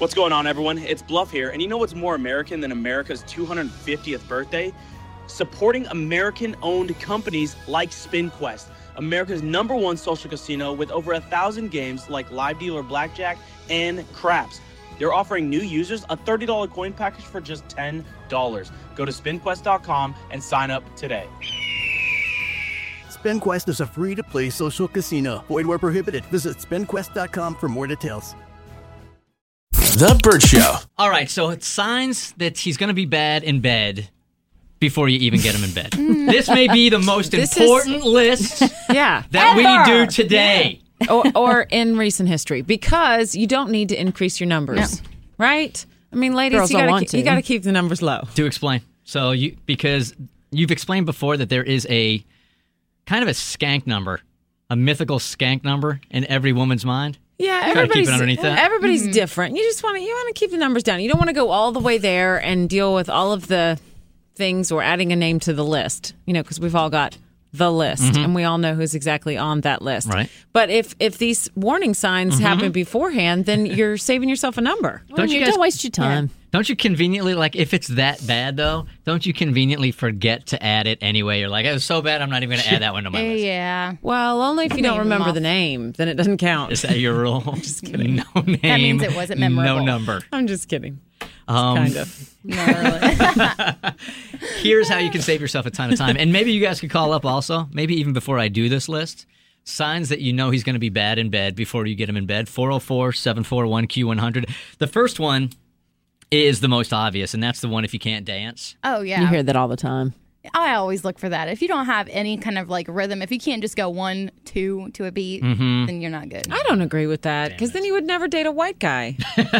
What's going on, everyone? It's Bluff here, and you know what's more American than America's 250th birthday? Supporting American-owned companies like SpinQuest, America's #1 social casino with over 1,000 games like Live Dealer Blackjack and Craps. They're offering new users a $30 coin package for just $10. Go to SpinQuest.com and sign up today. SpinQuest is a free-to-play social casino. Void where prohibited. Visit SpinQuest.com for more details. The Bert Show. All right, so it's signs that he's going to be bad in bed before you even get him in bed. This may be the most important list that we do today. or in recent history, because you don't need to increase your numbers, right? I mean, ladies, you got to keep the numbers low. To explain. So because you've explained before that there is a kind of a skank number, a mythical skank number in every woman's mind. Yeah, everybody's underneath that. Everybody's different. You just want to keep the numbers down. You don't want to go all the way there and deal with all of the things or adding a name to the list. You know, because we've all got the list, and we all know who's exactly on that list. Right. But if these warning signs happen beforehand, then you're saving yourself a number. Don't waste your time. Yeah. Don't you conveniently, like, if it's that bad, though, don't you conveniently forget to add it anyway? You're like, it was so bad, I'm not even going to add that one to my list. Yeah. Well, only if you don't remember the name, then it doesn't count. Is that your rule? Just kidding. No name. That means it wasn't memorable. No number. I'm just kidding. Kind of. No, really. Here's how you can save yourself a ton of time. And maybe you guys could call up also, maybe even before I do this list, signs that you know he's going to be bad in bed before you get him in bed. 404-741-Q100. The first one is the most obvious, and that's the one if you can't dance. Oh, yeah. You hear that all the time. I always look for that. If you don't have any kind of like rhythm, if you can't just go 1, 2 to a beat, then you're not good. I don't agree with that, because then you would never date a white guy.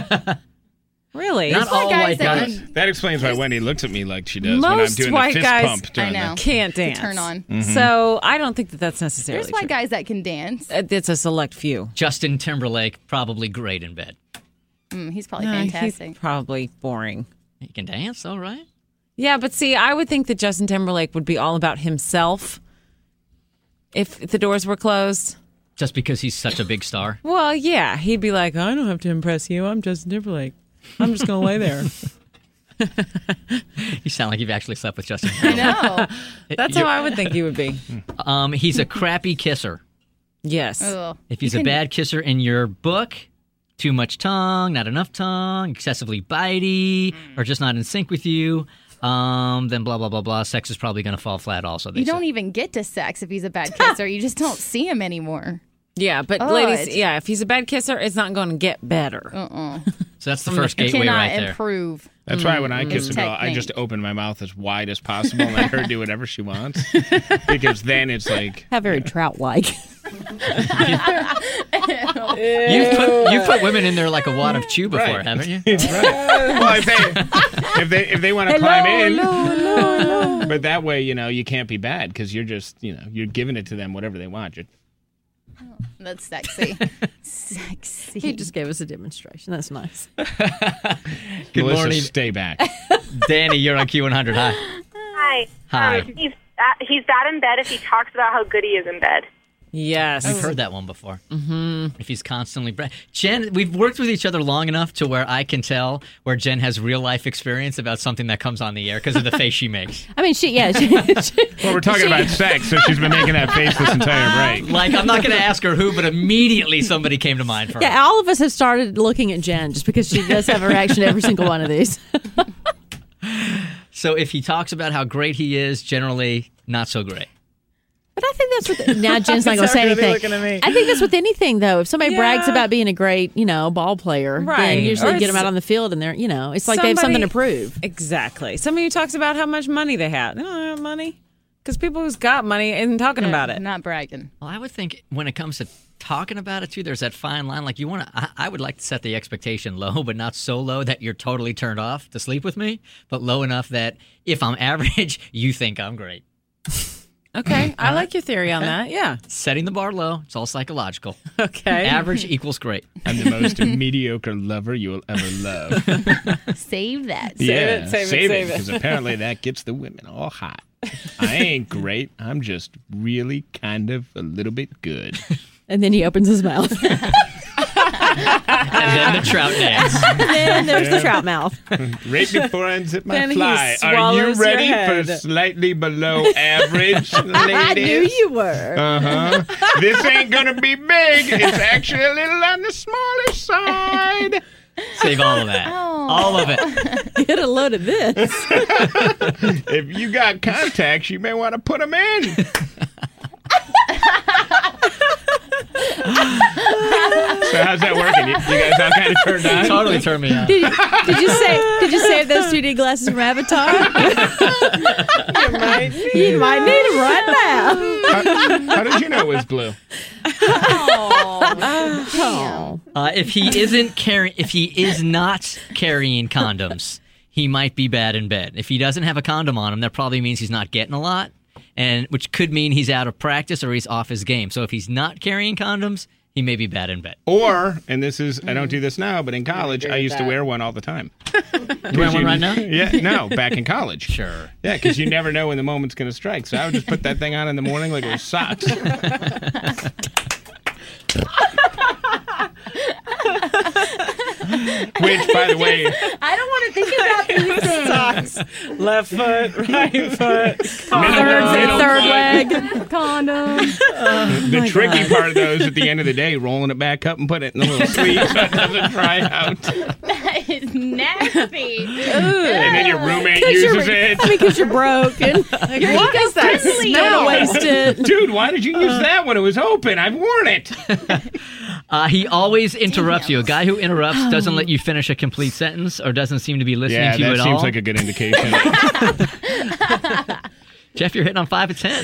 Really? Not all white guys. That explains why Wendy looks at me like she does Most when I'm doing white the fist guys pump. During can't dance. Turn on. So I don't think that that's necessarily There's white guys that can dance. It's a select few. Justin Timberlake, probably great in bed. He's probably fantastic. He's probably boring. He can dance, all right. Yeah, but see, I would think that Justin Timberlake would be all about himself if the doors were closed. Just because he's such a big star? Well, yeah. He'd be like, I don't have to impress you. I'm Justin Timberlake. I'm just going to lay there. You sound like you've actually slept with Justin Timberlake. I know. That's how I would think he would be. He's a crappy kisser. Yes. Ugh. If he's a bad kisser in your book, too much tongue, not enough tongue, excessively bitey, or just not in sync with you, then blah, blah, blah, blah. Sex is probably going to fall flat also. You don't even get to sex if he's a bad kisser. You just don't see him anymore. Yeah, but ladies, if he's a bad kisser, it's not going to get better. So that's the first gateway right there. Improve. That's why when I kiss a girl, I just open my mouth as wide as possible and let her do whatever she wants. Because then it's like... How very Trout-like. You've put women in there like a wad of chew before, haven't you? Right. Well, if they want to climb in... Hello. But that way, you can't be bad because you're just, you're giving it to them whatever they want. That's sexy. Sexy. He just gave us a demonstration. That's nice. Good Melissa, morning. Stay back. Danny, you're on Q100. Hi. Hi. Hi. He's bad in bed if he talks about how good he is in bed. Yes. I've heard that one before. Mm-hmm. If he's constantly... Jen, we've worked with each other long enough to where I can tell where Jen has real-life experience about something that comes on the air because of the face she makes. I mean, Well, we're talking about sex, so she's been making that face this entire break. Like, I'm not going to ask her who, but immediately somebody came to mind for her. Yeah, all of us have started looking at Jen just because she does have a reaction to every single one of these. So if he talks about how great he is, generally not so great. But I think that's what... Now Jen's not going to say anything. Looking at me. I think that's with anything, though. If somebody brags about being a great, ball player, then usually get them out on the field and they're, it's like they have something to prove. Exactly. Somebody who talks about how much money they have. They don't have money. Because people who's got money isn't talking about it. Not bragging. Well, I would think when it comes to talking about it, too, there's that fine line. Like, I would like to set the expectation low, but not so low that you're totally turned off to sleep with me, but low enough that if I'm average, you think I'm great. Okay, I like your theory on that, yeah. Setting the bar low, it's all psychological. Okay. Average equals great. I'm the most mediocre lover you will ever love. Save that. Save it. Save it. Because apparently that gets the women all hot. I ain't great. I'm just really kind of a little bit good. And then he opens his mouth. And then the trout dance. Then there's the trout mouth. Right before I unzip my Then he fly. Are you swallows your ready for head. slightly below average, ladies? I knew you were. Uh-huh. This ain't gonna be big. It's actually a little on the smaller side. Save all of that. All of it. Get a load of this. If you got contacts, you may want to put them in. So how's that working? You guys all kind of turned on? Totally turned me on. Did you save those 3D glasses from Avatar? You might need them right now. How did you know it was blue? If he is not carrying condoms, he might be bad in bed. If he doesn't have a condom on him, that probably means he's not getting a lot, and which could mean he's out of practice or he's off his game. So if he's not carrying condoms, he may be bad in bed. Or, and this is, I don't do this now, but in college, I used to wear one all the time. You wearing one right now? Yeah, no, back in college. Sure. Yeah, because you never know when the moment's going to strike. So I would just put that thing on in the morning like it was socks. Which, by the way, I don't want to think about these things. Socks. Left foot, right foot. Third leg. Condom. the tricky part of those at the end of the day, rolling it back up and putting it in the little sleeve so it doesn't dry out. That is nasty. And then your roommate uses it. Because you're broken. What is that smell? Waste it. Dude, why did you use that when it was open? I've worn it. He always interrupts you. A guy who interrupts doesn't let you finish a complete sentence or doesn't seem to be listening to you at all. Yeah, that seems like a good indication. Jeff, you're hitting on 5 of 10.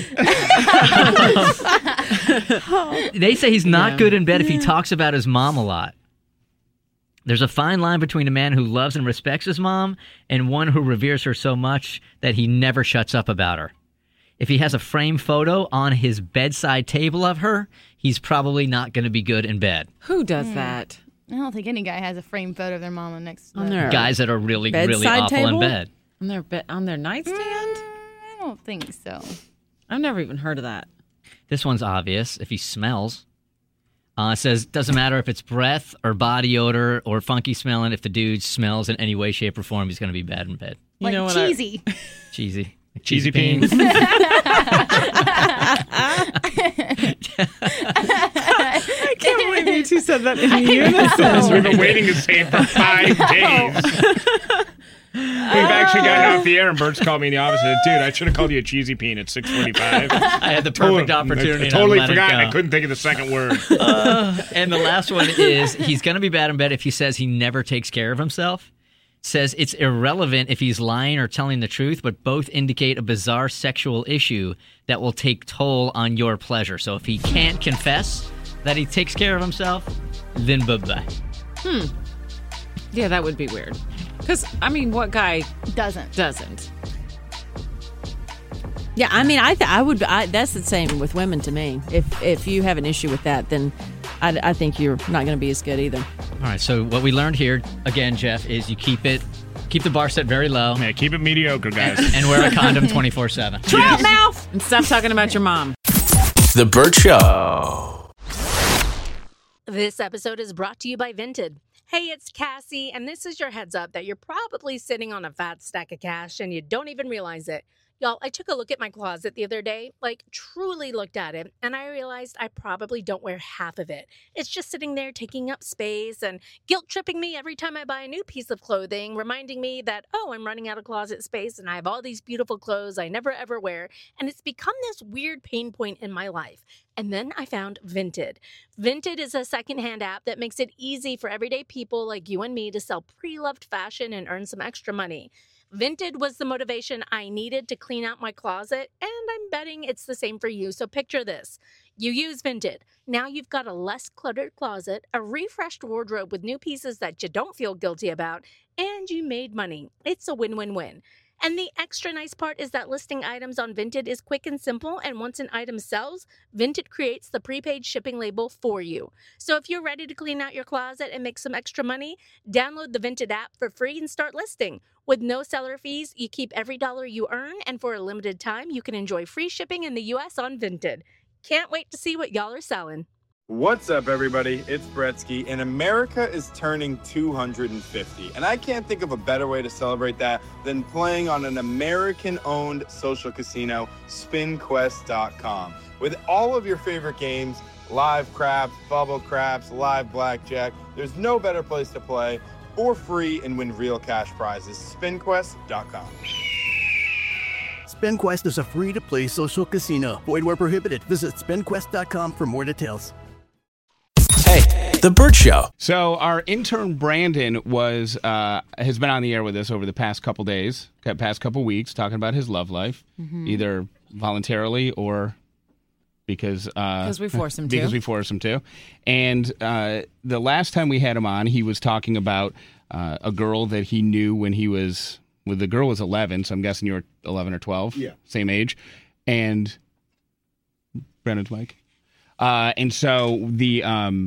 They say he's not good in bed if he talks about his mom a lot. There's a fine line between a man who loves and respects his mom and one who reveres her so much that he never shuts up about her. If he has a framed photo on his bedside table of her, he's probably not going to be good in bed. Who does that? I don't think any guy has a framed photo of their mama next to On them. their Guys that are really, really bedside awful table? in bed. On their nightstand? I don't think so. I've never even heard of that. This one's obvious. If he smells. It says, doesn't matter if it's breath or body odor or funky smelling. If the dude smells in any way, shape, or form, he's going to be bad in bed. Like know what cheesy. Cheesy. Cheesy beans. I can't believe you two said that in unison. We've been waiting to say it for 5 days. We've actually gotten off the air, and Bert's called me in the office and said, dude, I should have called you a cheesy bean at 6:45. I had the perfect opportunity. I totally and I let forgot. it go. I couldn't think of the second word. And the last one is he's going to be bad in bed if he says he never takes care of himself. Says it's irrelevant if he's lying or telling the truth, but both indicate a bizarre sexual issue that will take toll on your pleasure. So if he can't confess that he takes care of himself, then bye-bye. Yeah, that would be weird. Because, I mean, what guy Doesn't. Yeah, I mean, I would. That's the same with women to me. If you have an issue with that, then I think you're not going to be as good either. All right, so what we learned here, again, Jeff, is you keep the bar set very low. Yeah, keep it mediocre, guys. And wear a condom 24/7. Trout mouth. And stop talking about your mom. The Burt Show. This episode is brought to you by Vinted. Hey, it's Cassie, and this is your heads up that you're probably sitting on a fat stack of cash and you don't even realize it. Y'all, I took a look at my closet the other day, truly looked at it, and I realized I probably don't wear half of it. It's just sitting there taking up space and guilt-tripping me every time I buy a new piece of clothing, reminding me that, I'm running out of closet space and I have all these beautiful clothes I never ever wear, and it's become this weird pain point in my life. And then I found Vinted. Vinted is a secondhand app that makes it easy for everyday people like you and me to sell pre-loved fashion and earn some extra money. Vinted was the motivation I needed to clean out my closet, and I'm betting it's the same for you. So picture this. You use Vinted. Now you've got a less cluttered closet, a refreshed wardrobe with new pieces that you don't feel guilty about, and you made money. It's a win-win-win. And the extra nice part is that listing items on Vinted is quick and simple, and once an item sells, Vinted creates the prepaid shipping label for you. So if you're ready to clean out your closet and make some extra money, download the Vinted app for free and start listing. With no seller fees, you keep every dollar you earn, and for a limited time, you can enjoy free shipping in the U.S. on Vinted. Can't wait to see what y'all are selling. What's up, everybody? It's Bretsky, and America is turning 250. And I can't think of a better way to celebrate that than playing on an American-owned social casino, SpinQuest.com. With all of your favorite games, live craps, bubble craps, live blackjack, there's no better place to play for free and win real cash prizes. SpinQuest.com. SpinQuest is a free-to-play social casino. Void where prohibited. Visit SpinQuest.com for more details. Hey, The Burt Show. So our intern Brandon has been on the air with us over the past couple days, past couple weeks, talking about his love life, either voluntarily or because we force him to. Because we force him to. And the last time we had him on, he was talking about a girl that he knew when he was. Well, the girl was 11, so I'm guessing you were 11 or 12. Yeah, same age. And Brandon's mic. And so we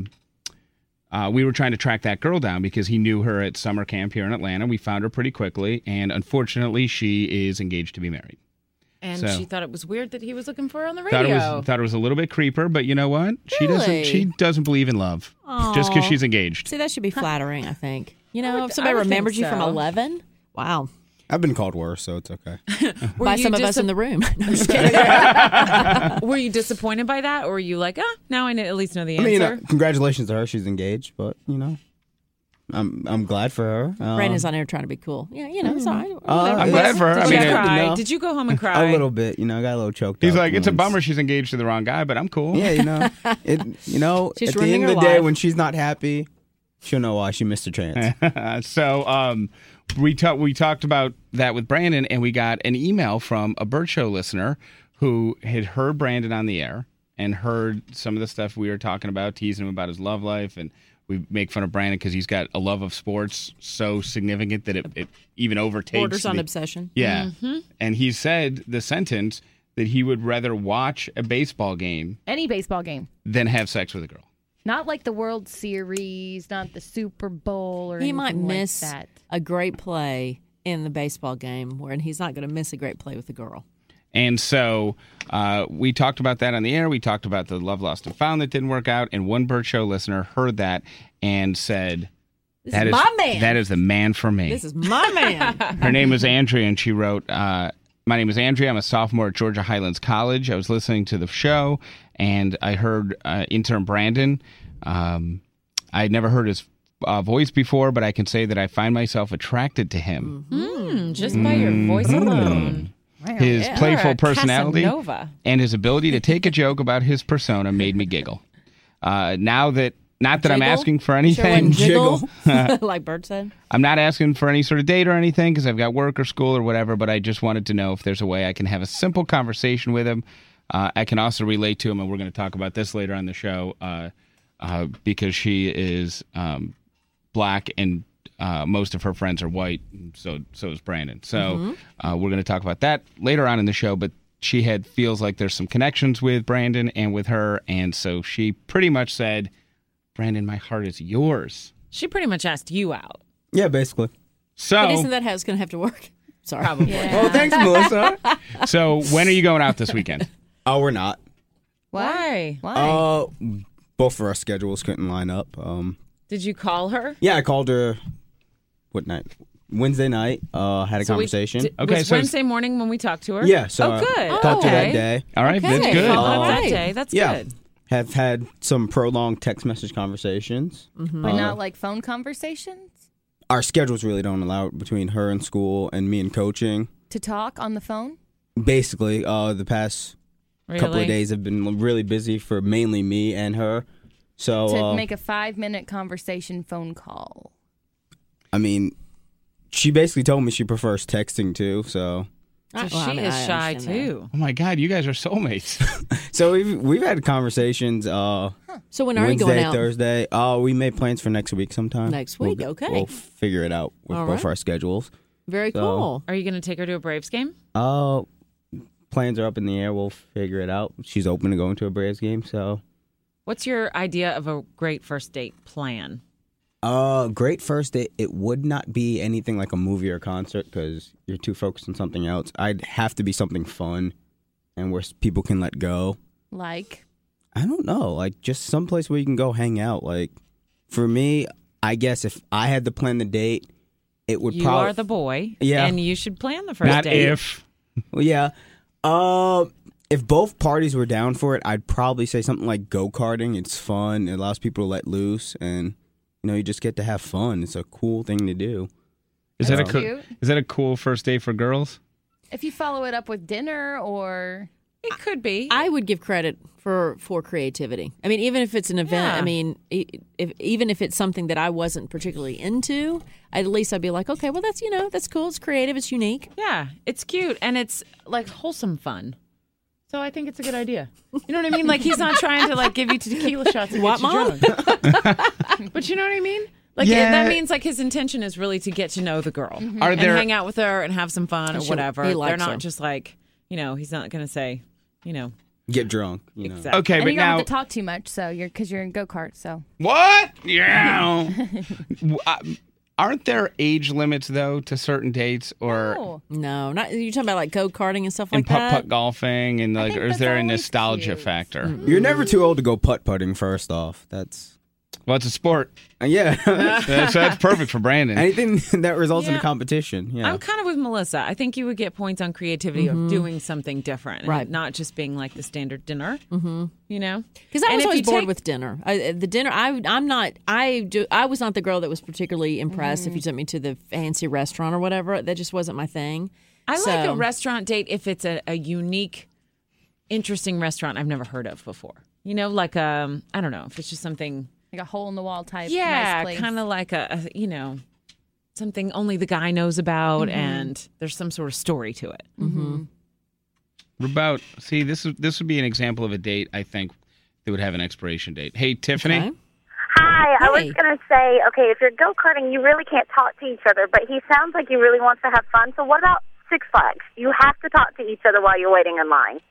were trying to track that girl down because he knew her at summer camp here in Atlanta. We found her pretty quickly, and unfortunately, she is engaged to be married. And she thought it was weird that he was looking for her on the radio. Thought it was a little bit creeper, but you know what? Really? She doesn't believe in love just because she's engaged. See, that should be flattering, I think. You know, if somebody remembers you from 11, wow. I've been called worse, so it's okay. By some of us in the room. No, I'm just kidding. Were you disappointed by that, or were you like, now I at least know the answer? I mean, congratulations to her. She's engaged, but, I'm glad for her. Brandon's on air trying to be cool. Yeah, it's all right. I'm glad for her. Did you cry? Did you go home and cry? A little bit. I got a little choked up. He's like, it's a bummer she's engaged to the wrong guy, but I'm cool. Yeah, She's at the end of the day, when she's not happy, she'll know why she missed a chance. So, we talked about that with Brandon, and we got an email from a Burt Show listener who had heard Brandon on the air and heard some of the stuff we were talking about, teasing him about his love life, and we make fun of Brandon because he's got a love of sports so significant that it even overtakes. Borders on obsession. Yeah. Mm-hmm. And he said the sentence that he would rather watch a baseball game. Any baseball game. Than have sex with a girl. Not like the World Series, not the Super Bowl or anything He might miss like that. a great play in the baseball game where he's not going to miss a great play with a girl. And so we talked about that on the air. We talked about the Love Lost and Found that didn't work out. And one Burt Show listener heard that and said, This is my man. That is the man for me. This is my man. Her name is Andrea, and she wrote, my name is Andrea. I'm a sophomore at Georgia Highlands College. I was listening to the show, and I heard intern Brandon. I'd never heard his voice before, but I can say that I find myself attracted to him. Just by your voice alone. His playful personality Casanova. and his ability to take a joke about his persona made me giggle. Not that I'm asking for anything. Jiggle. Like Bert said. I'm not asking for any sort of date or anything because I've got work or school or whatever, but I just wanted to know if there's a way I can have a simple conversation with him. I can also relate to him, and we're going to talk about this later on the show because she is black and most of her friends are white, so is Brandon. So we're going to talk about that later on in the show, but she feels like there's some connections with Brandon and with her, and so she pretty much said, Brandon, my heart is yours. She pretty much asked you out. Yeah, basically. So, but isn't that how it's going to have to work? Sorry. Probably. Yeah. Well, thanks, Melissa. So when are you going out this weekend? Oh, we're not. Why? Both of our schedules couldn't line up. Did you call her? Yeah, I called her. What night? Wednesday night. Had a conversation. Was Wednesday morning when we talked to her? Yeah. So good. Talked to her that day. All right, that's good. That day. That's good. Have had some prolonged text message conversations. But not like phone conversations? Our schedules really don't allow it between her and school and me and coaching. To talk on the phone? Basically, the past couple of days have been really busy for mainly me and her. So to make a 5-minute conversation phone call. I mean, she basically told me she prefers texting too, so... she is shy too. Oh my God, you guys are soulmates. So we've had conversations. So when are Wednesday, you going out? Thursday. We made plans for next week sometime. Next week, okay. We'll figure it out with both our schedules. Very cool. Are you going to take her to a Braves game? Plans are up in the air. We'll figure it out. She's open to going to a Braves game. So, what's your idea of a great first date plan? Great first date. It would not be anything like a movie or concert because you're too focused on something else. I'd have to be something fun and where people can let go. Like I don't know, like just someplace where you can go hang out. Like for me, I guess if I had to plan the date, it would probably... You are the boy, yeah, and you should plan the first Not date. if. Well, yeah. If both parties were down for it, I'd probably say something like go-karting. It's fun. It allows people to let loose, and you just get to have fun. It's a cool thing to do. Is that a cool first date for girls? If you follow it up with dinner or... It could be. I would give credit for creativity. I mean, even if it's an event, I mean, even if it's something that I wasn't particularly into, at least I'd be like, okay, well, that's, that's cool. It's creative. It's unique. Yeah, it's cute. And it's like wholesome fun. So I think it's a good idea. You know what I mean? Like he's not trying to like give you tequila shots and get you drunk. But you know what I mean? Like that means like his intention is really to get to know the girl and hang out with her and have some fun or whatever. They're not just like, he's not going to say, get drunk. Exactly. Okay, and but you now don't have to talk too much, so because you're in go-kart. So what? Yeah. Aren't there age limits though to certain dates or no? Not you're talking about like go-karting and stuff like that. And putt golfing and like, or is there a nostalgia factor? Mm-hmm. You're never too old to go putt-putting. First off, it's a sport. Yeah, that's perfect for Brandon. Anything that results in a competition. Yeah, I'm kind of with Melissa. I think you would get points on creativity of doing something different, right? And not just being like the standard dinner. Because I was always bored with dinner. The dinner, I was not the girl that was particularly impressed if you took me to the fancy restaurant or whatever. That just wasn't my thing. I like a restaurant date if it's a unique, interesting restaurant I've never heard of before. Like I don't know, if it's just something. Like a hole-in-the-wall type nice place. Kind of like a something only the guy knows about, and there's some sort of story to it. Mm-hmm. This would be an example of a date, I think, that would have an expiration date. Hey, Tiffany? Okay. Hi, I was going to say, okay, if you're go-karting, you really can't talk to each other, but he sounds like he really wants to have fun, so what about Six Flags? You have to talk to each other while you're waiting in line.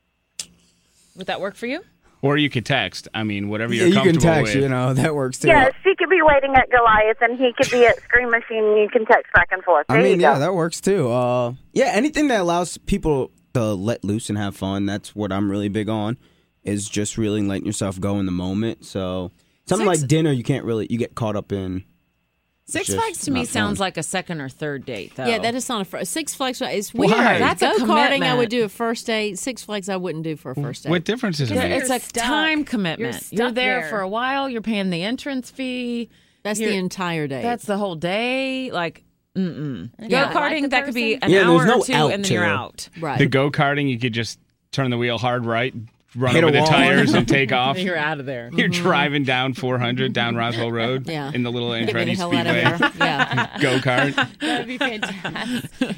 Would that work for you? Or you could text. I mean, whatever you're comfortable with. You can text, that works too. Yes, she could be waiting at Goliath, and he could be at Scream Machine, and you can text back and forth. That works too. Anything that allows people to let loose and have fun, that's what I'm really big on, is just really letting yourself go in the moment. So something like dinner, you get caught up in. Six Flags to me sounds like a second or third date, though. Yeah, that is not a first. Six Flags is weird. Why? That's a go-karting I would do a first date. Six Flags I wouldn't do for a first date. What difference is it? It's a time commitment. You're there for a while. You're paying the entrance fee. That's the entire day. That's the whole day. Like, go-karting, that could be an hour or two, and then you're out. Right. The go-karting, you could just turn the wheel hard right, run over the tires and take off. You're out of there. You're driving down 400 down Roswell Road in the little Andretti Speedway go-kart. That'd be fantastic.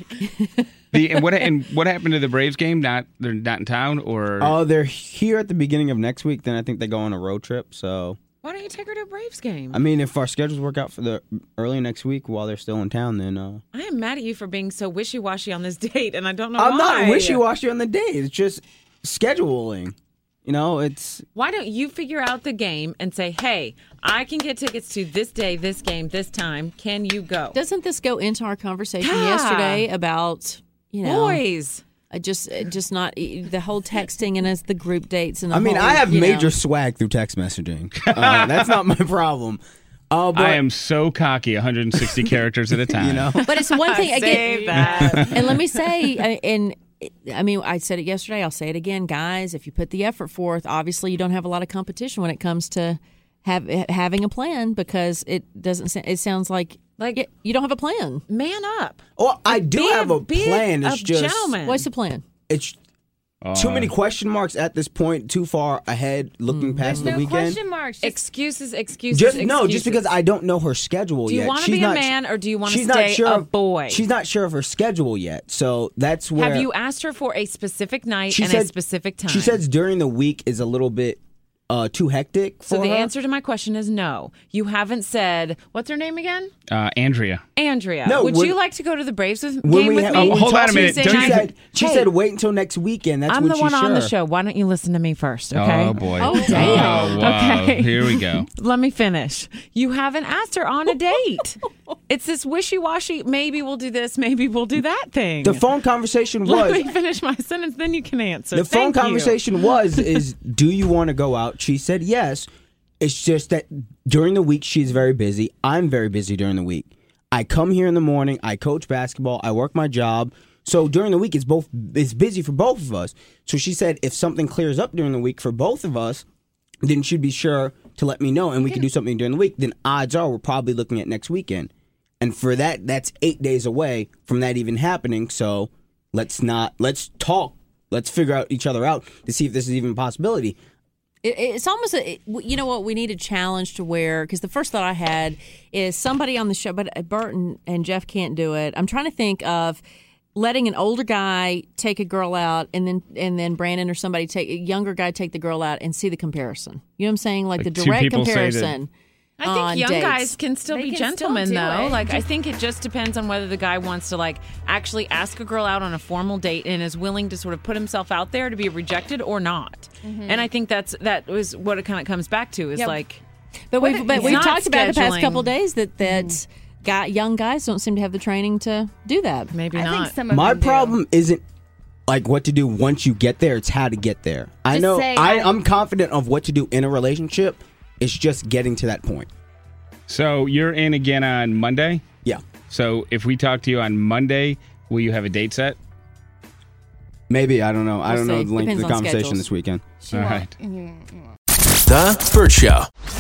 And what happened to the Braves game? They're not in town, or they're here at the beginning of next week. Then I think they go on a road trip. So why don't you take her to a Braves game? I mean, if our schedules work out for the early next week while they're still in town, then I am mad at you for being so wishy-washy on this date, and I don't know why. I'm not wishy-washy on the date. It's just scheduling. It's... Why don't you figure out the game and say, hey, I can get tickets to this day, this game, this time. Can you go? Doesn't this go into our conversation yesterday about, boys? Just not the whole texting and as the group dates and I have major swag through text messaging. That's not my problem. But I am so cocky, 160 characters at a time. But it's one thing again. That. And let me say, I said it yesterday. I'll say it again, guys. If you put the effort forth, obviously you don't have a lot of competition when it comes to having a plan because it doesn't. It sounds like you don't have a plan. Man up. Well, I do have a plan. It's just gentleman. What's the plan? It's too many question marks at this point. Too far ahead, looking past the weekend. Question marks. Excuses. Just because I don't know her schedule yet. Do you want to be a man or do you want to stay a boy? She's not sure of her schedule yet, so that's where. Have you asked her for a specific night and a specific time? She says during the week is a little bit too hectic for her. So the answer to my question is no. You haven't said, what's her name again? Andrea. No, would you like to go to the Braves game with me? Hold on a minute. She said wait until next weekend. That's I'm when the one she's on the sure. show. Why don't you listen to me first, okay? Oh, boy. Oh, damn. Oh, wow. Okay. Here we go. Let me finish. You haven't asked her on a date. It's this wishy-washy, maybe we'll do this, maybe we'll do that thing. The phone conversation was... Let me finish my sentence, then you can answer. The phone conversation is, do you want to go out? She said yes. It's just that during the week, she's very busy. I'm very busy during the week. I come here in the morning. I coach basketball. I work my job. So during the week, it's busy for both of us. So she said if something clears up during the week for both of us, then she'd be sure to let me know, and we can do something during the week. Then odds are we're probably looking at next weekend. And for that, that's 8 days away from that even happening. So let's talk. Let's figure out each other out to see if this is even a possibility. It's almost, you know what, we need a challenge to where, because the first thought I had is somebody on the show, but Bert and Jeff can't do it. I'm trying to think of letting an older guy take a girl out, and then Brandon or somebody take a younger guy take the girl out and see the comparison. You know what I'm saying? Like the direct comparison. I think young dates. Guys can still be gentlemen, though. Like, I think it just depends on whether the guy wants to, like, actually ask a girl out on a formal date and is willing to sort of put himself out there to be rejected or not. Mm-hmm. And I think that was what it kind of comes back to is like. But we've talked about the past couple of days that young guys don't seem to have the training to do that. Maybe not. Think some of My them do. problem isn't like what to do once you get there. It's how to get there. I know I'm confident of what to do in a relationship. It's just getting to that point. So you're in again on Monday? Yeah. So if we talk to you on Monday, will you have a date set? Maybe. I don't know. I don't know the length of the conversation schedules. this weekend. All right. The Bert Show.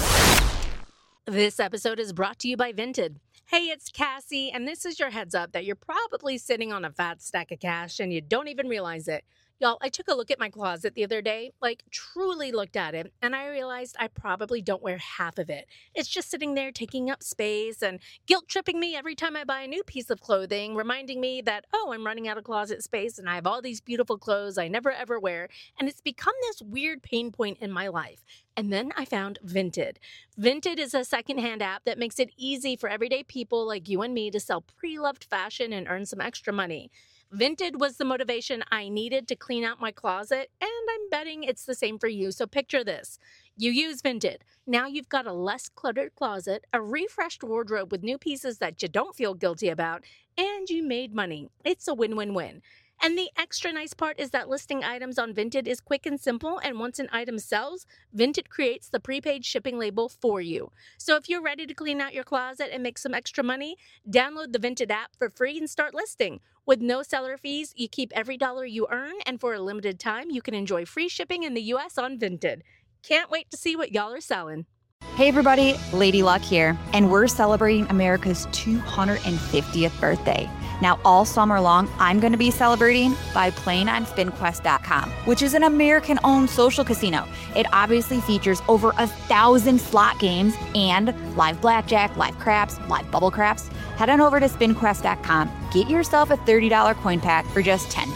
This episode is brought to you by Vinted. Hey, it's Cassie, and this is your heads up that you're probably sitting on a fat stack of cash and you don't even realize it. Y'all, I took a look at my closet the other day, like truly looked at it, and I realized I probably don't wear half of it. It's just sitting there taking up space and guilt-tripping me every time I buy a new piece of clothing, reminding me that, I'm running out of closet space and I have all these beautiful clothes I never ever wear, and it's become this weird pain point in my life. And then I found Vinted. Vinted is a secondhand app that makes it easy for everyday people like you and me to sell pre-loved fashion and earn some extra money. Vinted was the motivation I needed to clean out my closet, and I'm betting it's the same for you. So picture this. You use Vinted. Now you've got a less cluttered closet, a refreshed wardrobe with new pieces that you don't feel guilty about, and you made money. It's a win-win-win. And the extra nice part is that listing items on Vinted is quick and simple, and once an item sells, Vinted creates the prepaid shipping label for you. So if you're ready to clean out your closet and make some extra money, download the Vinted app for free and start listing. With no seller fees, you keep every dollar you earn, and for a limited time, you can enjoy free shipping in the U.S. on Vinted. Can't wait to see what y'all are selling. Hey everybody, Lady Luck here, and we're celebrating America's 250th birthday. Now, all summer long, I'm going to be celebrating by playing on SpinQuest.com, which is an American-owned social casino. It obviously features over 1,000 slot games and live blackjack, live craps, live bubble craps. Head on over to SpinQuest.com. Get yourself a $30 coin pack for just $10.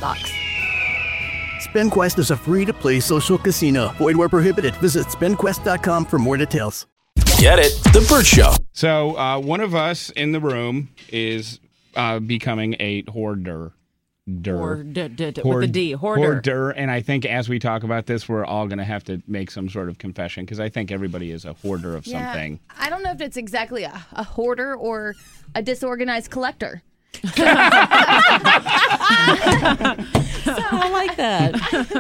SpinQuest is a free-to-play social casino. Void where prohibited. Visit SpinQuest.com for more details. Get it? The Bert Show. So one of us in the room is becoming a hoarder. With a D. Hoarder. And I think as we talk about this, we're all going to have to make some sort of confession because I think everybody is a hoarder of something. I don't know if it's exactly a hoarder or a disorganized collector. I like that.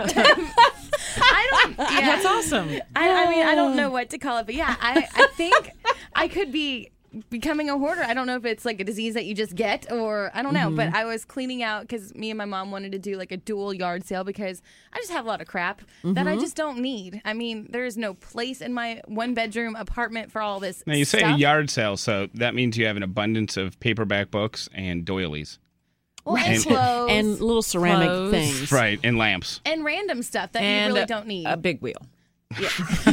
That's awesome. I mean, I don't know what to call it, but yeah, I think I could be becoming a hoarder. I don't know if it's like a disease that you just get or I don't know, but I was cleaning out because me and my mom wanted to do like a dual yard sale because I just have a lot of crap that I just don't need. I mean, there is no place in my one-bedroom apartment for all this Now, you say stuff. a yard sale, so that means you have an abundance of paperback books and doilies. Well, and clothes. And little ceramic things. Right, and lamps. And random stuff that you really don't need. A big wheel. Yeah.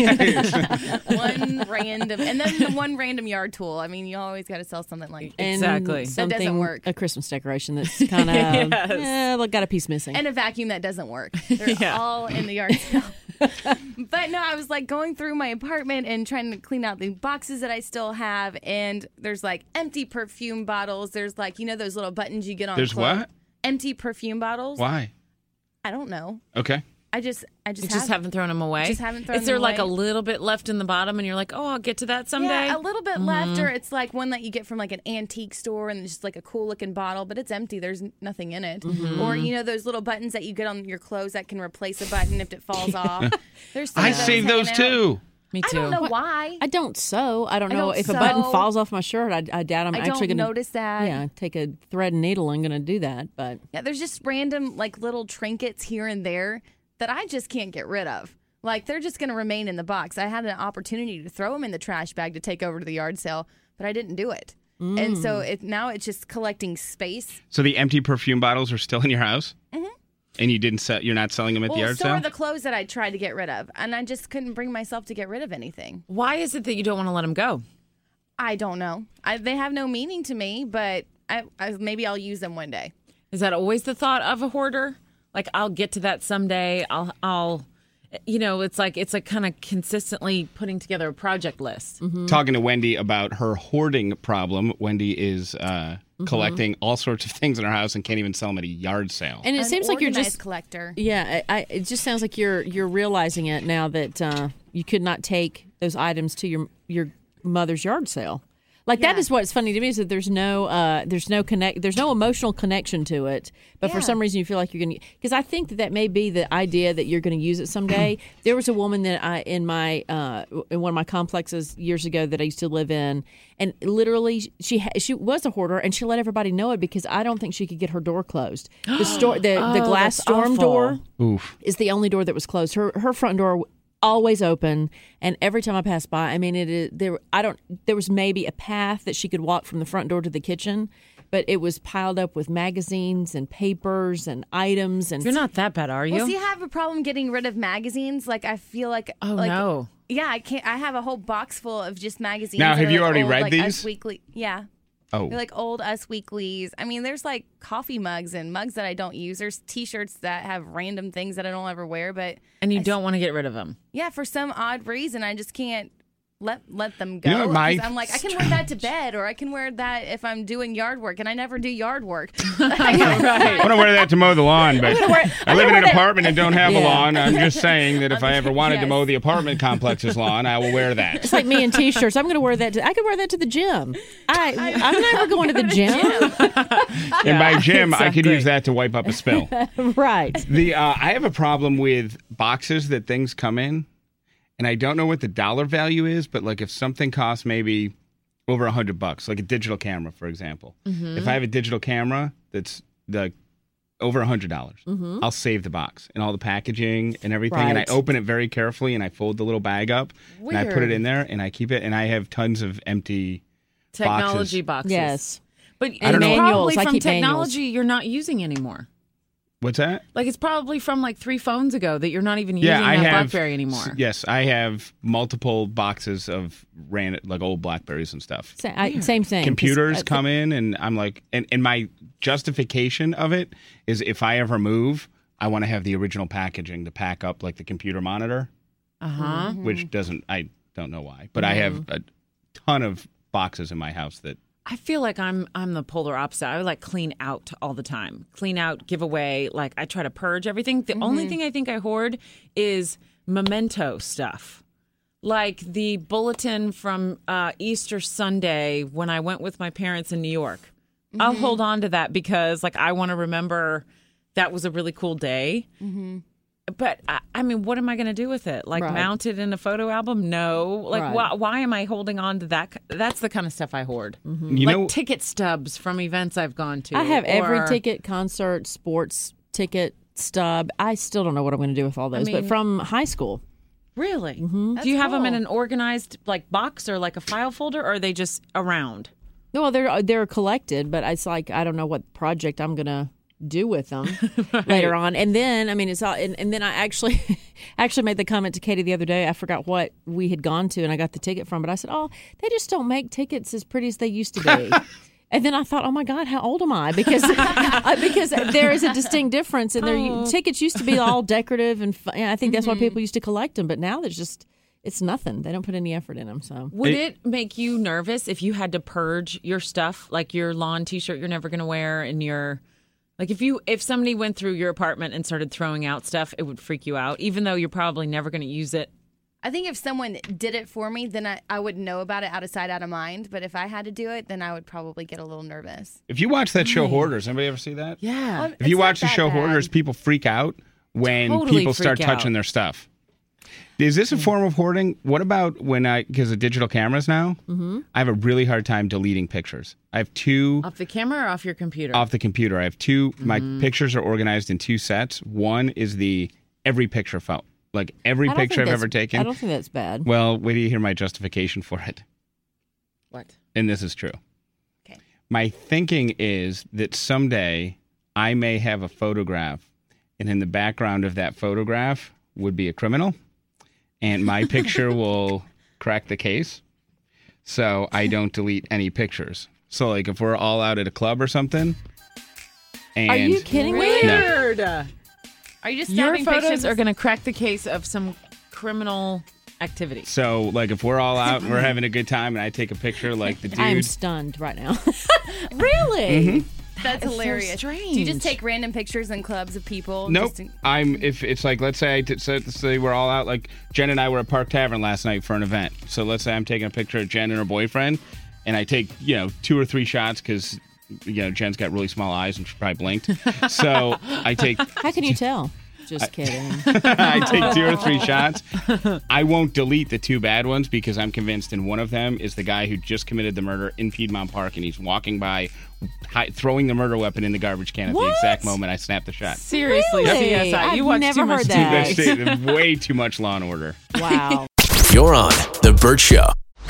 one random, and then the one random yard tool. I mean, you always got to sell something like exactly that doesn't work. A Christmas decoration that's kind of got a piece missing, and a vacuum that doesn't work. They're all in the yard sale. But no, I was like going through my apartment and trying to clean out the boxes that I still have, and there's like empty perfume bottles. There's like those little buttons you get on. There's clothes. what? Empty perfume bottles. Why? I don't know. Okay. I just haven't thrown them away. Just haven't thrown Is there them like away. a little bit left in the bottom, and you're like, oh, I'll get to that someday? Yeah, a little bit left, or it's like one that you get from like an antique store, and it's just like a cool looking bottle, but it's empty. There's nothing in it. Or those little buttons that you get on your clothes that can replace a button if it falls off. There's I save those too. Me too. I don't know why. I don't sew. I don't know don't if sew. a button falls off my shirt. I doubt I'm I actually don't going to notice that. Yeah, take a thread and needle. I'm going to do that, but Yeah, there's just random like little trinkets here and there that I just can't get rid of. Like they're just going to remain in the box. I had an opportunity to throw them in the trash bag to take over to the yard sale, but I didn't do it. And so now it's just collecting space. So the empty perfume bottles are still in your house? Mm-hmm. And you're not selling them at the yard so sale? are the clothes that I tried to get rid of, and I just couldn't bring myself to get rid of anything. Why is it that you don't want to let them go? I don't know. They have no meaning to me, but I maybe I'll use them one day. Is that always the thought of a hoarder? Like, I'll get to that someday. I'll it's like kind of consistently putting together a project list. Talking to Wendy about her hoarding problem. Wendy is collecting all sorts of things in her house and can't even sell them at a yard sale. and it seems like you're just collector. Yeah, it just sounds like you're realizing it now that you could not take those items to your mother's yard sale. Like that is what's funny to me is that there's no emotional connection to it, but for some reason you feel like you're going to. Because I think that may be the idea that you're going to use it someday. There was a woman that in one of my complexes years ago that I used to live in, and literally she was a hoarder, and she let everybody know it because I don't think she could get her door closed. The glass storm door is the only door that was closed. Her front door always open, and every time I pass by, I mean, there was maybe a path that she could walk from the front door to the kitchen, but it was piled up with magazines and papers and items. And you're not that bad, are you? Well, see, I have a problem getting rid of magazines. Like, I feel like no. Yeah, I can't. I have a whole box full of just magazines. Now, that have are, you like, already old, read like, these? Us Weekly. Yeah. Oh. They're like old Us Weeklies. I mean, there's like coffee mugs and mugs that I don't use. There's T-shirts that have random things that I don't ever wear, but and you don't want to get rid of them. Yeah, for some odd reason, I just can't let them go. You know, I'm like, I can wear that to bed, or I can wear that if I'm doing yard work, and I never do yard work. I want to wear that to mow the lawn, but I live in an apartment and don't have a lawn. I'm just saying that if I ever wanted to mow the apartment complex's lawn, I will wear that. It's like me in T-shirts. I'm going to wear that. I could wear that to the gym. I'm never going to the gym. And by gym, I could use that to wipe up a spill. Right. I have a problem with boxes that things come in. And I don't know what the dollar value is, but like if something costs maybe over $100, like a digital camera, for example. If I have a digital camera that's over $100, I'll save the box and all the packaging and everything. Right. And I open it very carefully and I fold the little bag up and I put it in there and I keep it. And I have tons of empty technology boxes. Yes. But I don't know. probably I from keep technology manuals. you're not using anymore. What's that? Like it's probably from like 3 phones ago that you're not even using I that have, BlackBerry anymore. Yes, I have multiple boxes of like old BlackBerries and stuff. Same thing. Computers come in, and I'm like, and my justification of it is if I ever move, I want to have the original packaging to pack up like the computer monitor. Which I don't know why, but I have a ton of boxes in my house that. I feel like I'm the polar opposite. I like clean out all the time. Clean out, give away. Like I try to purge everything. The only thing I think I hoard is memento stuff. Like the bulletin from Easter Sunday when I went with my parents in New York. I'll hold on to that because like I want to remember that was a really cool day. But I mean, what am I going to do with it? Like mount it in a photo album? No. Like why am I holding on to that? That's the kind of stuff I hoard. You like know, ticket stubs from events I've gone to. I have every ticket, concert, sports ticket, stub. I still don't know what I'm going to do with all those, but from high school. Really? Do you have them in an organized like box or like a file folder, or are they just around? No, they're collected, but it's like I don't know what project I'm going to do with them later on. And then, I mean, it's all, and then I actually made the comment to Katie the other day. I forgot what we had gone to and I got the ticket from, but I said, oh, they just don't make tickets as pretty as they used to be. And then I thought, oh my God, how old am I? Because there is a distinct difference. And tickets used to be all decorative and fun. I think that's why people used to collect them. But now there's just, it's nothing. They don't put any effort in them. So would it make you nervous if you had to purge your stuff, like your lawn T-shirt you're never going to wear and your Like if somebody went through your apartment and started throwing out stuff, it would freak you out, even though you're probably never going to use it. I think if someone did it for me, then I would know about it out of sight, out of mind. But if I had to do it, then I would probably get a little nervous. If you watch that show Hoarders, anybody ever see that? Yeah. If you watch the show Hoarders, people freak out when Totally people start freak out. touching their stuff. Is this a form of hoarding? What about because of digital cameras now? Mm-hmm. I have a really hard time deleting pictures. I have two Off the camera or off your computer? off the computer. I have two. My pictures are organized in two sets. One is the every picture phone, like every picture I've ever taken. I don't think that's bad. Well, wait till you hear my justification for it. What? And this is true. Okay. My thinking is that someday I may have a photograph, and in the background of that photograph would be a criminal, and my picture will crack the case, so I don't delete any pictures. So, like, if we're all out at a club or something, and Are you kidding me? Weird. Are you just Your snapping photos pictures? are going to crack the case of some criminal activity. So, like, if we're all out and we're having a good time, and I take a picture, like the dude. I'm stunned right now. Really? Mhm. That's That is so hilarious. strange. Do you just take random pictures in clubs of people? Nope. just to- If it's like, let's say say we're all out, like Jen and I were at Park Tavern last night for an event. So let's say I'm taking a picture of Jen and her boyfriend, and I take 2 or 3 shots because Jen's got really small eyes and she probably blinked. So I take. How can you tell? Just kidding. I take 2 or 3 shots. I won't delete the 2 bad ones because I'm convinced in one of them is the guy who just committed the murder in Piedmont Park, and he's walking by, throwing the murder weapon in the garbage can at the exact moment I snap the shot. Seriously, Really? CSI. I've You watch never too much heard TV. that. Way too much Law and Order. Wow. You're on The Burt Show.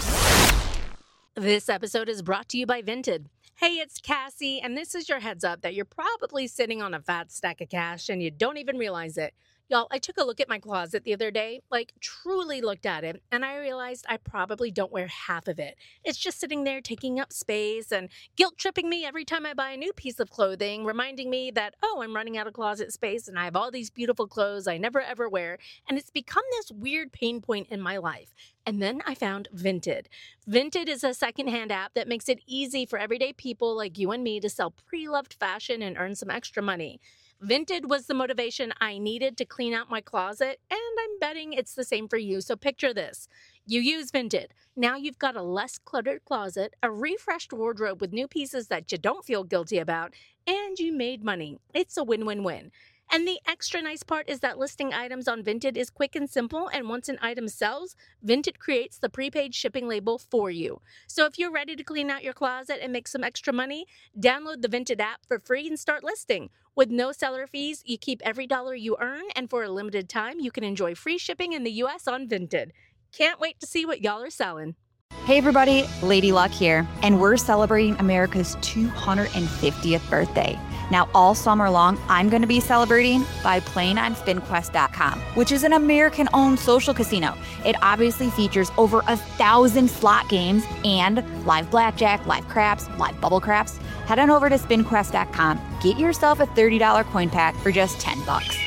This episode is brought to you by Vinted. Hey, it's Cassie, and this is your heads up that you're probably sitting on a fat stack of cash and you don't even realize it. Y'all, I took a look at my closet the other day, truly looked at it, and I realized I probably don't wear half of it. It's just sitting there taking up space and guilt-tripping me every time I buy a new piece of clothing, reminding me that, I'm running out of closet space and I have all these beautiful clothes I never ever wear, and it's become this weird pain point in my life. And then I found Vinted. Vinted is a secondhand app that makes it easy for everyday people like you and me to sell pre-loved fashion and earn some extra money. Vinted was the motivation I needed to clean out my closet, and I'm betting it's the same for you. So picture this. You use Vinted. Now you've got a less cluttered closet, a refreshed wardrobe with new pieces that you don't feel guilty about, and you made money. It's a win-win-win. And the extra nice part is that listing items on Vinted is quick and simple, and once an item sells, Vinted creates the prepaid shipping label for you. So if you're ready to clean out your closet and make some extra money, download the Vinted app for free and start listing. With no seller fees, you keep every dollar you earn, and for a limited time, you can enjoy free shipping in the U.S. on Vinted. Can't wait to see what y'all are selling. Hey everybody, Lady Luck here, and we're celebrating America's 250th birthday. Now, all summer long, I'm going to be celebrating by playing on SpinQuest.com, which is an American-owned social casino. It obviously features over 1,000 slot games and live blackjack, live craps, live bubble craps. Head on over to SpinQuest.com. Get yourself a $30 coin pack for just $10.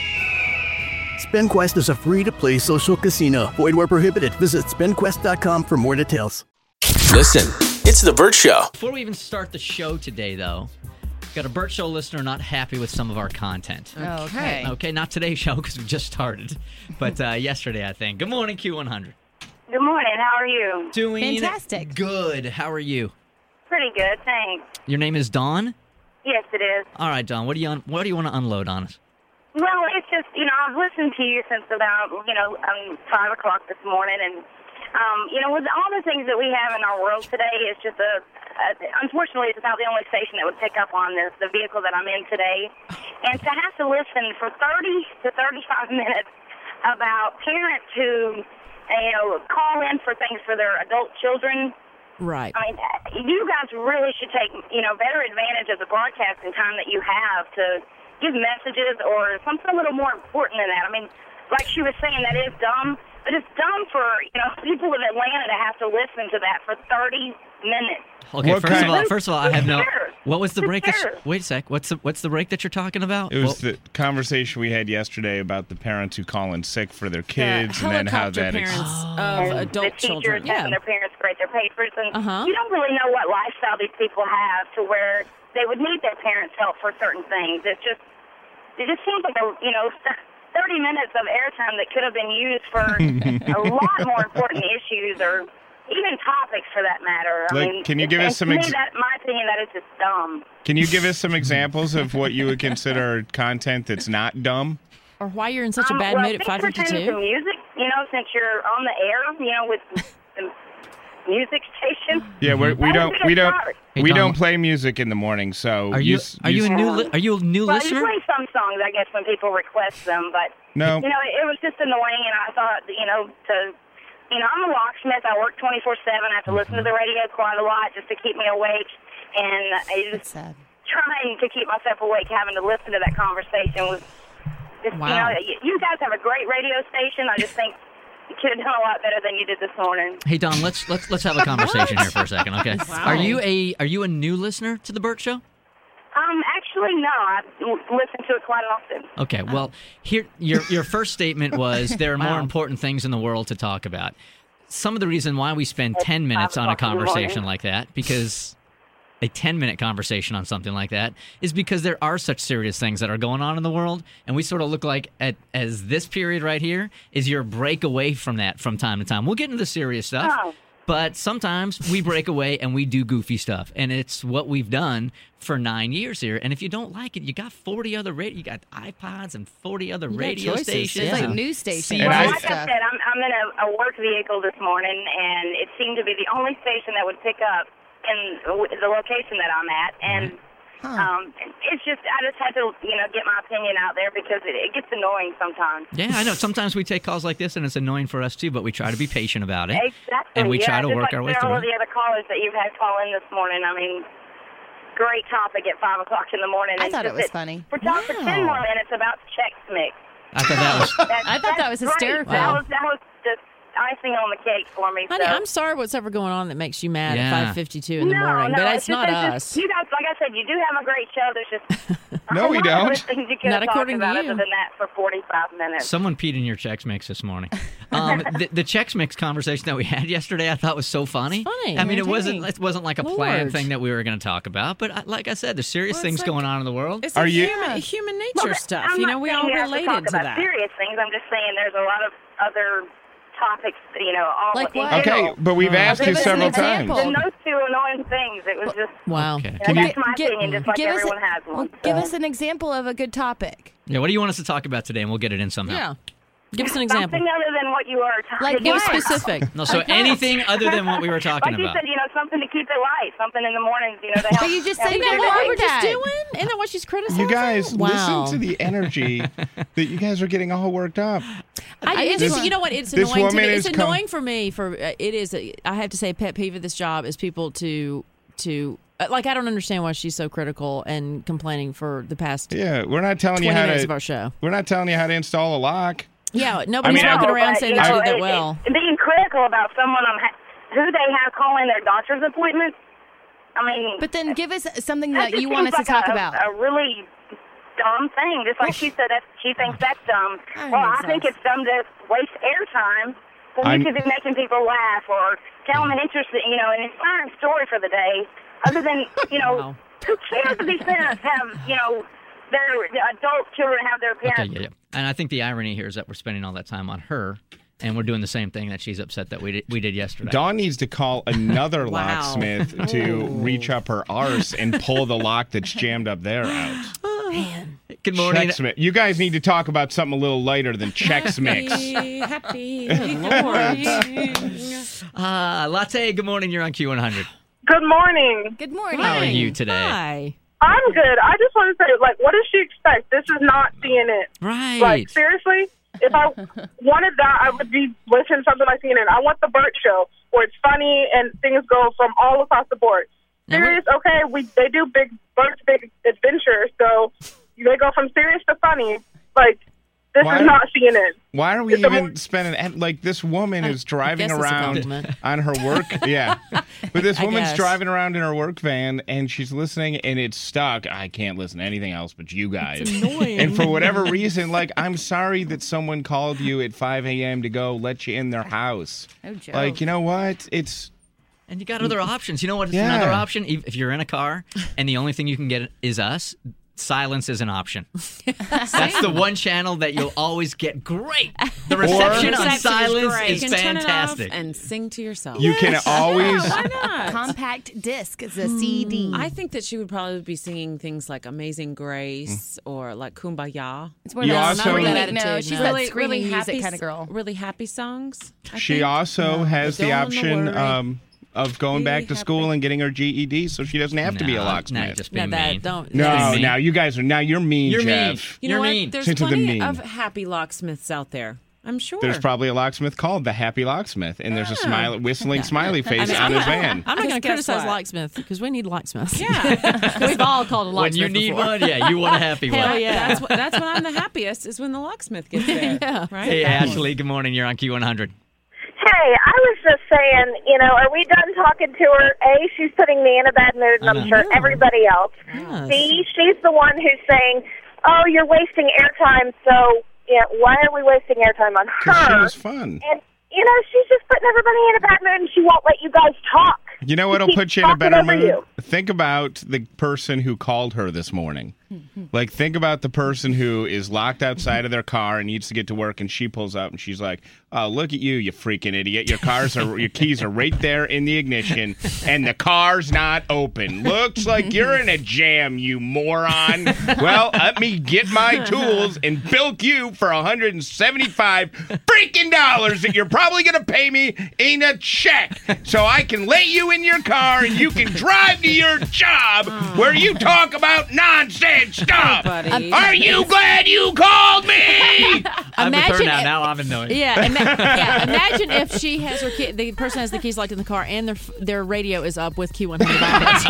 SpinQuest is a free-to-play social casino. Void where prohibited. Visit SpinQuest.com for more details. Listen, it's The Burt Show. Before we even start the show today, though, got a Burt Show listener not happy with some of our content. Okay. Okay, not today's show because we just started, but yesterday, I think. Good morning, Q100. Good morning. How are you? Doing Fantastic. good. How are you? Pretty good, thanks. Your name is Dawn? Yes, it is. All right, Dawn, what do you want to unload on us? Well, it's just, I've listened to you since about, 5 o'clock this morning, and, with all the things that we have in our world today, it's just unfortunately, it's about the only station that would pick up on the vehicle that I'm in today. And to have to listen for 30 to 35 minutes about parents who, call in for things for their adult children. Right. I mean, you guys really should take, better advantage of the broadcasting time that you have to give messages or something a little more important than that. I mean, like she was saying, that is dumb, but it's dumb for, people in Atlanta to have to listen to that for 30 minutes. Okay, What first of all, I have no. What was the break? cares? Wait a sec. What's the break that you're talking about? It was the conversation we had yesterday about the parents who call in sick for their kids, and then how that parents of And adult the teachers children. having their parents grade their papers, and Uh-huh. you don't really know what lifestyle these people have to where they would need their parents' help for certain things. It just seems like 30 minutes of airtime that could have been used for a lot more important issues or even topics for that matter. Can you give us some? To me, my opinion, that is just dumb. Can you give us some examples of what you would consider content that's not dumb? Or why you're in such a bad mood at Thanks for turning to 5:52? music, since you're on the air, with the music station. Yeah, we Hey, don't Don, play music in the morning. So Are you a new Well, listener? you play some songs, I guess, when people request them, but No. it was just annoying, and I thought, I'm a locksmith. I work 24/7. I have to listen to the radio quite a lot just to keep me awake, and it's trying to keep myself awake, having to listen to that conversation was just, Wow. You guys have a great radio station. I just think you could have done a lot better than you did this morning. Hey Don, let's have a conversation here for a second, okay? Wow. Are you a new listener to the Burt Show? Actually, no. I listen to it quite often. Okay, well, here your first statement was there are more Wow. important things in the world to talk about. Some of the reason why we spend 10 minutes on a 5 o'clock in the conversation morning. like that, because a 10-minute conversation on something like that, is because there are such serious things that are going on in the world, and we sort of look like, as this period right here, is your break away from that from time to time. We'll get into the serious stuff. Oh. But sometimes we break away and we do goofy stuff, and it's what we've done for 9 years here. And if you don't like it, you got 40 other you got iPods and 40 other radio choices, stations. yeah. It's like and news stations. CDs. Well, like I said, I'm in a work vehicle this morning, and it seemed to be the only station that would pick up in the location that I'm at, and it's just I just had to get my opinion out there because it gets annoying sometimes. Yeah, I know. Sometimes we take calls like this, and it's annoying for us too, but we try to be patient about it. Exactly. And we yeah, try to just work like our way all through of it. the other callers that you've had call in this morning. I mean, great topic at 5 o'clock in the morning. I It's thought it just was funny. For 10 more minutes about Chex Mix. I thought that was. I thought that was That's great. hysterical. That was just icing on the cake for me. Honey, so. I'm sorry what's ever going on that makes you mad Yeah. at 5:52 in the No, morning, no, but it's not just, us. You guys, like I said, you do have a great show. There's just No, a we lot don't. of things you could Not have talked according to about you. other than that for 45 minutes. Someone peed in your Chex Mix this morning. The Chex Mix conversation that we had yesterday, I thought was so funny. Funny, I mean, it entertaining. wasn't like a planned Lord. thing that we were going to talk about, but like I said, there's serious Well, things it's going on in the world. It's Are like you- human Well, nature stuff. I'm not We saying all you have to related talk to about that. serious things. I'm just saying there's a lot of other topics, all Like in what? Okay, general. but we've asked you Give us an several times. example. Then those two annoying things, it was just, Wow. Okay. that's my opinion, just like give us everyone has one. Give so. us an example of a good topic. Yeah, what do you want us to talk about today? And we'll get it in somehow. Yeah. Give us an example. Something other than what you are talking Like, Give us about. specific. No, so anything other than what we were talking Like you about. said, something to keep it light, something in the mornings, to help. But you just help said keep that it what light. we were just doing? Isn't that what she's criticizing? You guys, Wow. listen to the energy that you guys are getting all worked up. You know what? It's this annoying to me. woman It's is com- annoying for me. It is. I have to say, a pet peeve of this job is people to like. I don't understand why she's so critical and complaining for the past. Yeah, we're not telling 20 you how minutes to. of our show. We're not telling you how to install a lock. Yeah, nobody's I mean, walking I- around But, saying that you did that it- well. Being critical about someone who they have calling their doctor's appointments, I mean. But then give us something that that just you want us seems to like talk a, about. A really dumb thing. Just like she said, she thinks that's dumb. I Well, think I think so. it's dumb to waste airtime when I'm- you could be making people laugh or tell them an interesting, an inspiring story for the day. Other than, Wow. who cares if these parents have, their adult children have their Okay, parents. yeah. And I think the irony here is that we're spending all that time on her, and we're doing the same thing that she's upset that we did yesterday. Dawn needs to call another Wow. locksmith to reach up her arse and pull the lock that's jammed up there out. Good morning. Chex Mix. You guys need to talk about something a little lighter than Chex Mix. Happy. Latte, good morning. You're on Q100. Good morning. Good morning. How are you today? Hi. I'm good. I just want to say, what does she expect? This is not CNN. Right. Like, seriously? If I wanted that, I would be listening to something like CNN. I want the Burt Show, where it's funny and things go from all across the board. Serious, okay, they do Burt's Big Adventure, so they go from serious to funny. Like, this Why- is not CNN. Why are we even spending, like, this woman is driving around on her work. Yeah. But this woman's driving around in her work van, and she's listening, and it's stuck. I can't listen to anything else but you guys. It's annoying. And for whatever reason, like, I'm sorry that someone called you at 5 a.m. to go let you in their house. Oh, Joe. Like, you know what? And you got other options. You know what? Another option? If you're in a car and the only thing you can get is us, silence is an option. That's the one channel that you'll always get great. The reception on silence is you can fantastic. Turn it off and sing to yourself. You can always... Yeah, why not? Compact disc is a CD. I think that she would probably be singing things like Amazing Grace or like Kumbaya. It's more no, she's really, that screaming really music happy kind of girl. Really happy songs. She also has the option of going back to school and getting her GED, so she doesn't have to be a locksmith. Just being mean. Now you guys are you're mean, you're Jeff. You know what? There's plenty of happy locksmiths out there. I'm sure. There's probably a locksmith called the Happy Locksmith, and there's a whistling smiley face on his van. I'm not going to criticize locksmith because we need locksmiths. Yeah, we've all called a locksmith. When you need before. one, you want a happy one. Hell yeah, that's when I'm the happiest is when the locksmith gets there. Yeah. Right? Hey, Ashley. Good morning. You're on Q100. Hey, I was just saying, are we done talking to her? A, she's putting me in a bad mood, and I'm sure everybody else. Yes. B, she's the one who's saying, oh, you're wasting airtime, so why are we wasting airtime on her? She was fun. And, she's just putting everybody in a bad mood, and she won't let you guys talk. You know what'll put you in a better mood? Think about the person who called her this morning. Like, think about the person who is locked outside of their car and needs to get to work, and she pulls up and she's like, oh, look at you, you freaking idiot. Your keys are right there in the ignition, and the car's not open. Looks like you're in a jam, you moron. Well, let me get my tools and bilk you for $175 freaking dollars that you're probably going to pay me in a check so I can let you in your car and you can drive to your job where you talk about nonsense stuff. Are you glad you called me? I'm with her now I'm annoyed. Yeah, imagine if she has the person has the keys locked in the car and their radio is up with Q100 on it.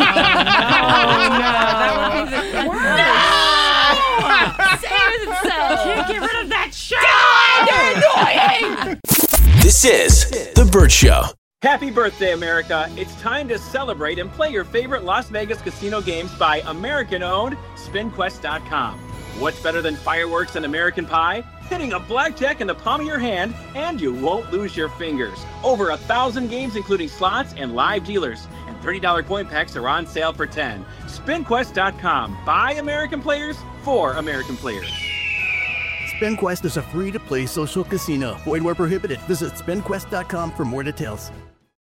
That would be the worst. Save itself. Can't get rid of that shit. They're annoying. This is The Bert Show. Happy birthday, America. It's time to celebrate and play your favorite Las Vegas casino games by American-owned SpinQuest.com. What's better than fireworks and American pie? Hitting a blackjack in the palm of your hand, and you won't lose your fingers. Over 1,000 games, including slots and live dealers. And $30 coin packs are on sale for $10. SpinQuest.com. By American players, for American players. SpinQuest is a free-to-play social casino. Void where prohibited. Visit SpinQuest.com for more details.